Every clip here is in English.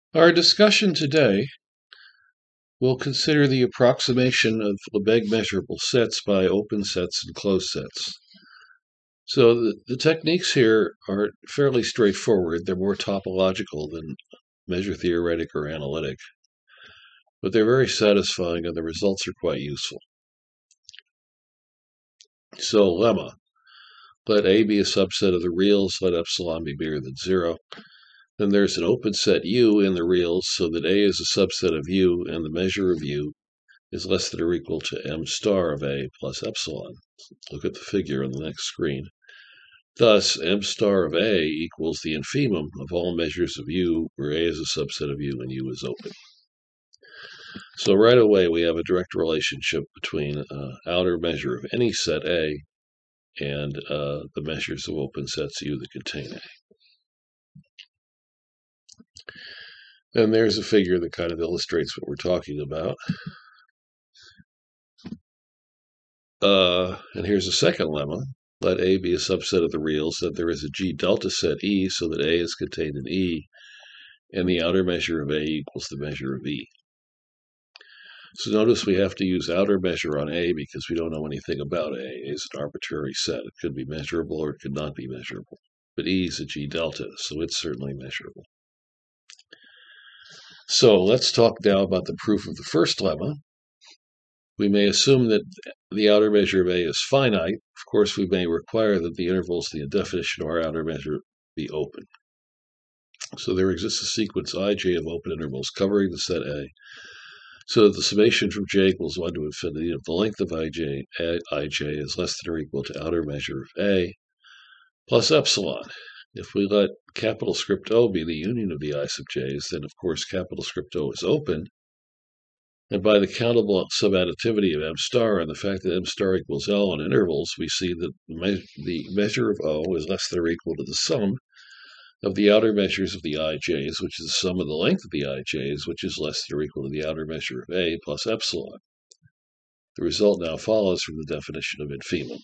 Our discussion today will consider the approximation of Lebesgue measurable sets by open sets and closed sets. So the techniques here are fairly straightforward. They're more topological than measure theoretic or analytic, but they're very satisfying and the results are quite useful. So lemma, let A be a subset of the reals, let epsilon be bigger than 0. Then there's an open set U in the reals so that A is a subset of U and the measure of U is less than or equal to m star of A plus epsilon. Look at the figure on the next screen. Thus, m star of A equals the infimum of all measures of U where A is a subset of U and U is open. So right away we have a direct relationship between outer measure of any set A and the measures of open sets U that contain A. Then there's a figure that kind of illustrates what we're talking about. And here's a second lemma. Let A be a subset of the reals, that there is a G delta set E so that A is contained in E, and the outer measure of A equals the measure of E. So notice we have to use outer measure on A because we don't know anything about A. A is an arbitrary set. It could be measurable or it could not be measurable. But E is a G delta, so it's certainly measurable. So let's talk now about the proof of the first lemma. We may assume that the outer measure of A is finite. Of course, we may require that the intervals in the definition of our outer measure be open. So there exists a sequence ij of open intervals covering the set A, so that the summation from j equals 1 to infinity of the length of ij is less than or equal to outer measure of A plus epsilon. If we let capital script O be the union of the I sub j's, then of course capital script O is open. And by the countable subadditivity of m star and the fact that m star equals L on intervals, we see that the measure of O is less than or equal to the sum of the outer measures of the ij's, which is the sum of the length of the ij's, which is less than or equal to the outer measure of A plus epsilon. The result now follows from the definition of infimum.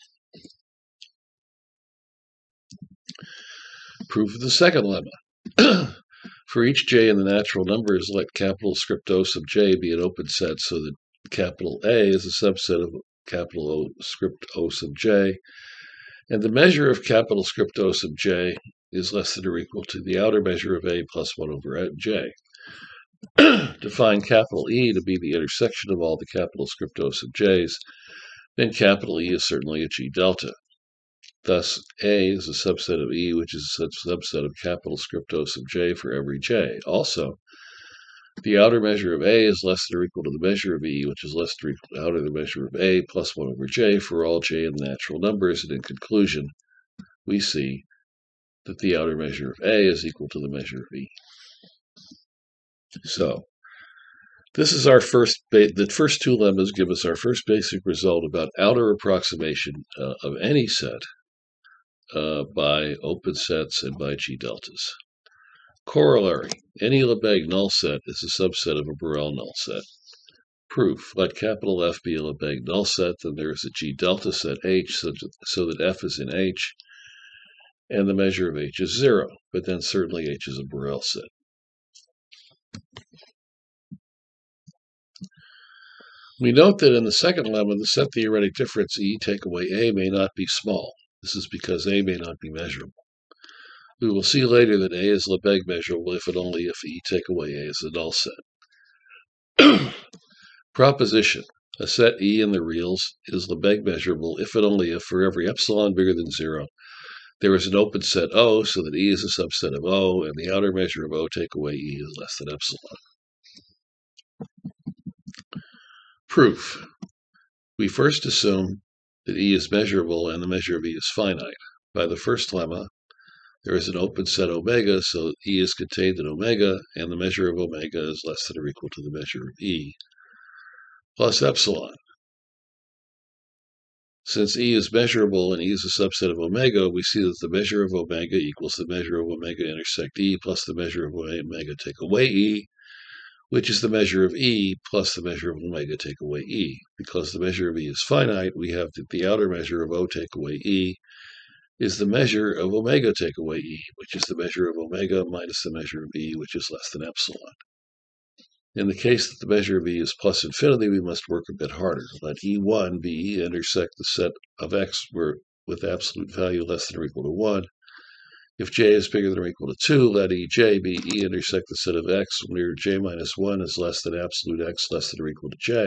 Proof of the second lemma. For each j in the natural numbers, let capital script O sub j be an open set so that capital A is a subset of capital O script O sub j, and the measure of capital script O sub j is less than or equal to the outer measure of A plus 1 over j. Define capital E to be the intersection of all the capital script O sub j's, then capital E is certainly a G delta. Thus, A is a subset of E, which is a subset of capital script O sub j for every j. Also, the outer measure of A is less than or equal to the measure of E, which is less than or equal to the outer measure of A plus 1 over j for all j in natural numbers. And in conclusion, we see that the outer measure of A is equal to the measure of E. So, this is our the first two lemmas give us our first basic result about outer approximation of any set by open sets and by G deltas. Corollary, any Lebesgue null set is a subset of a Borel null set. Proof, let capital F be a Lebesgue null set, then there is a G delta set H so that F is in H, and the measure of H is 0, but then certainly H is a Borel set. We note that in the second lemma, the set theoretic difference E take away A may not be small. This is because A may not be measurable. We will see later that A is Lebesgue measurable if and only if E take away A is a null set. Proposition. A set E in the reals is Lebesgue measurable if and only if for every epsilon bigger than 0, there is an open set O so that E is a subset of O, and the outer measure of O take away E is less than epsilon. Proof. We first assume that E is measurable and the measure of E is finite. By the first lemma, there is an open set omega, so E is contained in omega, and the measure of omega is less than or equal to the measure of E plus epsilon. Since E is measurable and E is a subset of omega, we see that the measure of omega equals the measure of omega intersect E plus the measure of omega take away E, which is the measure of E plus the measure of omega take away E. Because the measure of E is finite, we have that the outer measure of O take away E is the measure of omega take away E, which is the measure of omega minus the measure of E, which is less than epsilon. In the case that the measure of E is plus infinity, we must work a bit harder. Let E1 be intersect the set of X with absolute value less than or equal to 1. If J is bigger than or equal to 2, let Ej be E intersect the set of X where J minus 1 is less than absolute X less than or equal to J.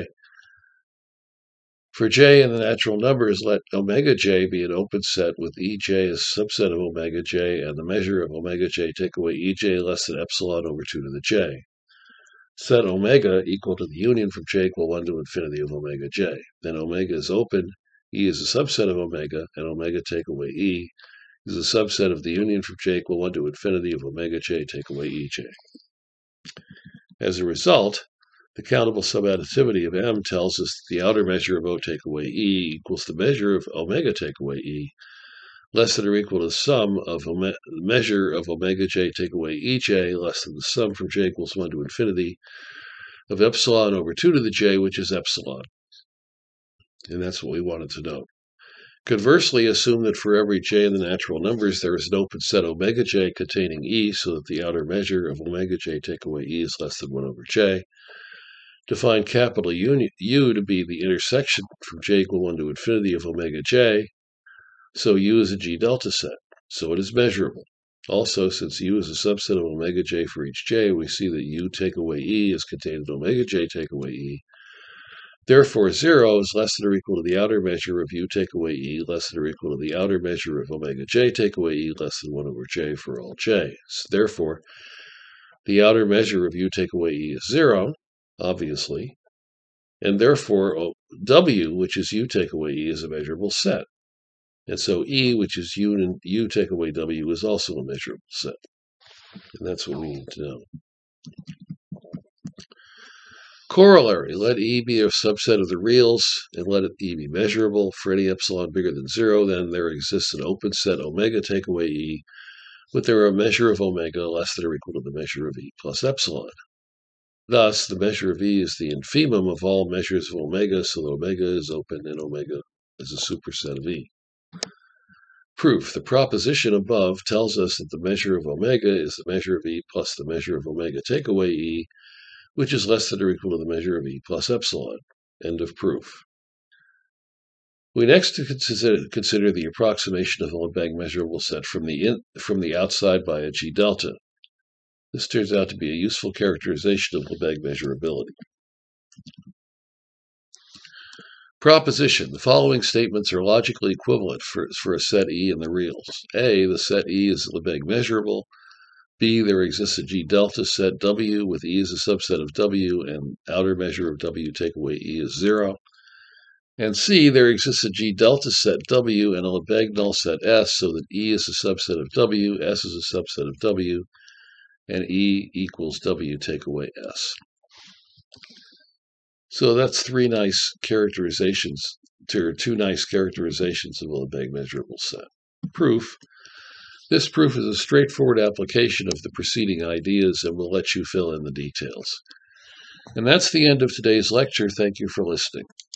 For J in the natural numbers, let omega J be an open set with Ej as a subset of omega J and the measure of omega J take away Ej less than epsilon over 2 to the J. Set omega equal to the union from J equal 1 to infinity of omega J. Then omega is open, E is a subset of omega, and omega take away E is a subset of the union from J equal 1 to infinity of omega J take away Ej. As a result, the countable subadditivity of M tells us that the outer measure of O take away E equals the measure of omega take away E, less than or equal to the sum of measure of omega J take away Ej, less than the sum from J equals 1 to infinity of epsilon over 2 to the J, which is epsilon. And that's what we wanted to know. Conversely, assume that for every J in the natural numbers, there is an open set omega J containing E, so that the outer measure of omega J take away E is less than 1 over J. Define capital U to be the intersection from J equal 1 to infinity of omega J, so U is a G delta set, so it is measurable. Also, since U is a subset of omega J for each J, we see that U take away E is contained in omega J take away E. Therefore, 0 is less than or equal to the outer measure of U take away E, less than or equal to the outer measure of omega J take away E, less than 1 over J for all J. Therefore, the outer measure of U take away E is 0, obviously, and therefore W, which is U take away E, is a measurable set. And so E, which is U take away W, is also a measurable set. And that's what we need to know. Corollary, let E be a subset of the reals, and let E be measurable. For any epsilon bigger than 0, then there exists an open set omega take away E, with there a measure of omega less than or equal to the measure of E plus epsilon. Thus, the measure of E is the infimum of all measures of omega, so that omega is open and omega is a superset of E. Proof. The proposition above tells us that the measure of omega is the measure of E plus the measure of omega take away E, which is less than or equal to the measure of E plus epsilon. End of proof. We next consider the approximation of a Lebesgue measurable set from the outside by a G delta. This turns out to be a useful characterization of Lebesgue measurability. Proposition. The following statements are logically equivalent for a set E in the reals. A. The set E is Lebesgue measurable. B. There exists a G delta set W with E as a subset of W and outer measure of W take away E is 0. And C. There exists a G delta set W and a Lebesgue null set S so that E is a subset of W, S is a subset of W, and E equals W take away S. So that's two nice characterizations of a Lebesgue measurable set. Proof. This proof is a straightforward application of the preceding ideas and will let you fill in the details. And that's the end of today's lecture. Thank you for listening.